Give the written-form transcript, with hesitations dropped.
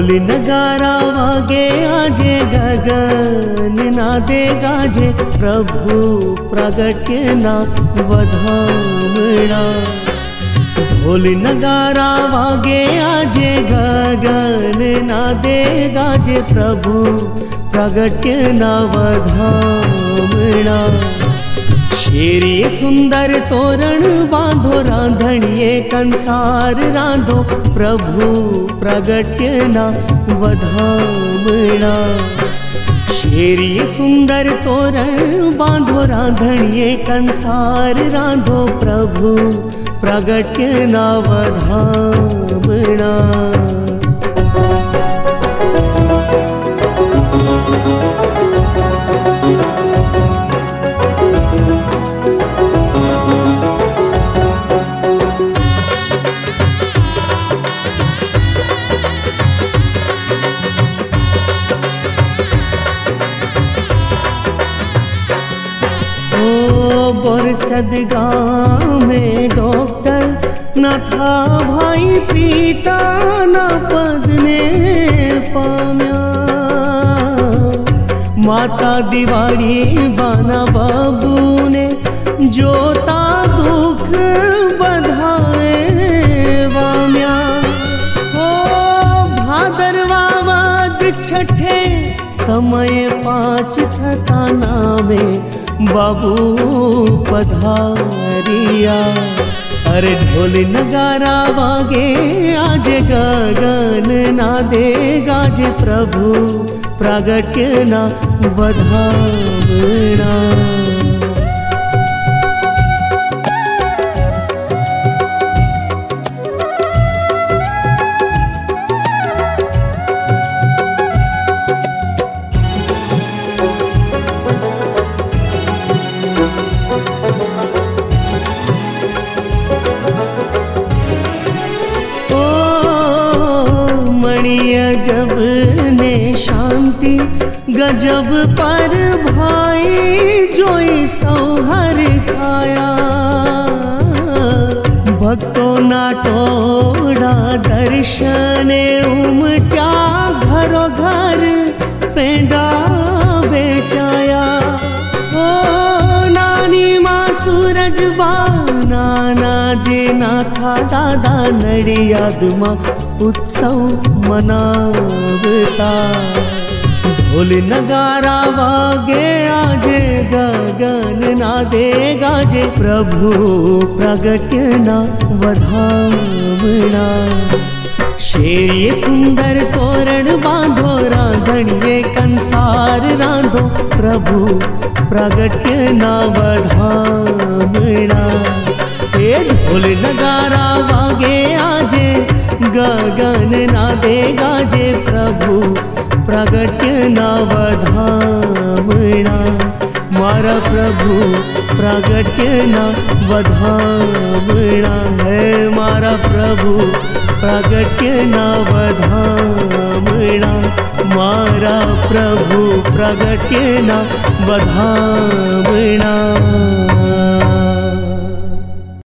ढोल नगारा वागे आजे गगन नादे गाजे प्रभु प्रगट ना वधामणा। ढोल नगारा वागे आजे गगन नादे गाजे प्रभु प्रगट ना वधामणा। शेरी सुंदर तोरण बांधो रांधणिए कंसार रांधो प्रभु प्रगट ना वधामणा। शेरी सुंदर तोरण बांधो रांधणिए कंसार रांधो प्रभु प्रगट ना वधामणा। बोरसद गाँव में डॉक्टर न था भाई प्रीता न पद ने पाम्या। माता दिवाड़ी बाना बाबू ने जोता दुख बधाए वाम्या। हो भादरवा वाद छठे समय 5 थता नामे बाबू पधारिया। अरे ढोल नगारा वागे आज गगन नादे गाजे प्रभु प्रगट ना वधामणा। जब ने शांति गजब पर भाई जोई सौहर खाया। भक्तों ना टोड़ा दर्शने उमट्या घरो घर पेंडा बेचाया। ओ नानी माँ सूरज नाना जे ना था दादा नडियाद माँ उत्सव मनावता। ढोल नगारा वागे आजे गगन नादे गाजे प्रभु प्रगट ना वधामणा। शेरी सुंदर तोरण बांधो रांधणिए कंसार रांधो प्रभु प्रगट ना वधामणा। ढोल नगारा वागे आजे गगन नादे गाजे प्रभु प्रगट ना वधामणा। मारा प्रभु प्रगट ना वधामणा है। मारा प्रभु प्रगट ना वधामणा। मारा प्रभु प्रगट ना वधामणा।